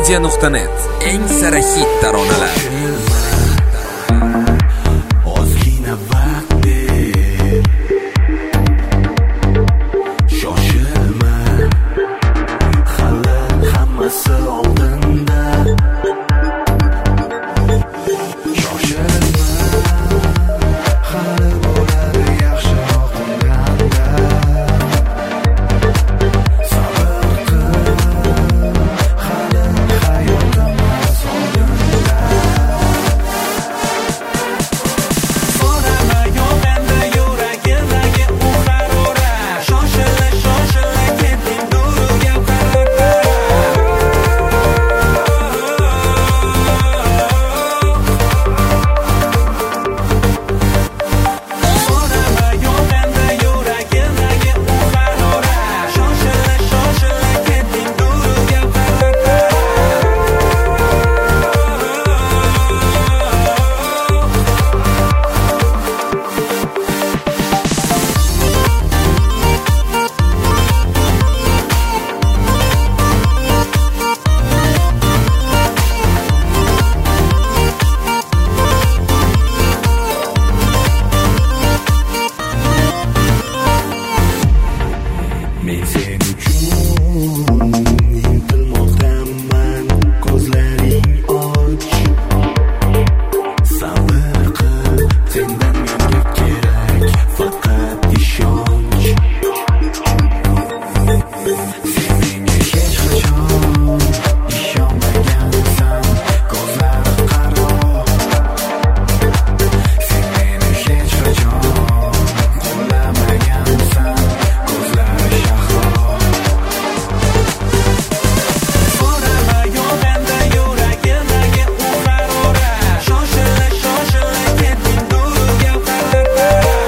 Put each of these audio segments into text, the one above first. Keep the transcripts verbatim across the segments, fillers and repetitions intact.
media nuqta net eng sara hit taronalar. Ozgina vaqt ber, shoshilma, hali hammasi oldinda. Shoshilma, hali bo'ladi yaxshiroq kunganda. Sabr qil, hali hayotimiz oldinda. So'rama yo'g'anda yuragimdagi u harorat. Shoshila, shoshila ketding nuriga qarata. So'rama yo'g'anda yuragimdagi u harorat. Shoshila, shoshila ketding nuriga qarata. Men sen uchun intilmoqdaman, ko'zlaring och. Sabr qil, sendan menga kerak faqat ishonch. Sen menga hech qachon ishonmagansan, ko'zlari qaro. Sen meni hech qachon qo'llamagansan, ko'zlari shahro. So'rama yo'g'anda yuragimdagi u harorat. Shoshila, shoshila ketding nuriga qarata.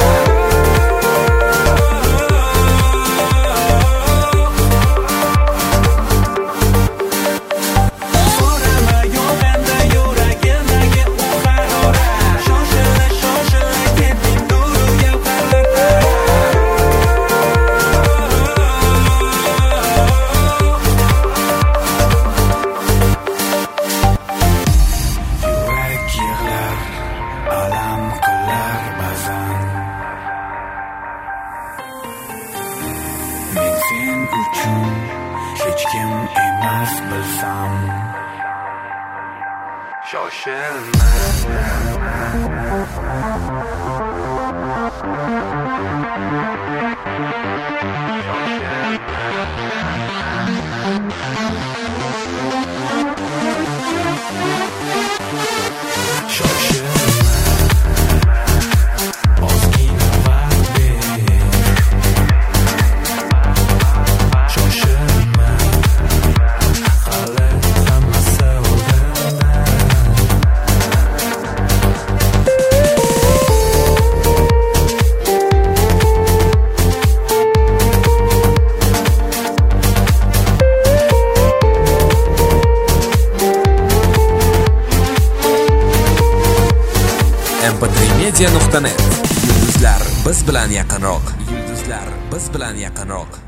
So'rama yo'g'anda yuragimdagi u harorat. Shoshila, shoshila ketding nuriga qarata. Yurak yig'lar, alam qilar ba'zan. Men sen uchun hech kim emas bilsam. Shoshilma. Shoshilma, ozgina vaqt ber. Shoshilma, hali hammasi oldinda. em p tre media nuqta net. Yulduzlar biz bilan yaqinroq. Yulduzlar biz bilan yaqinroq.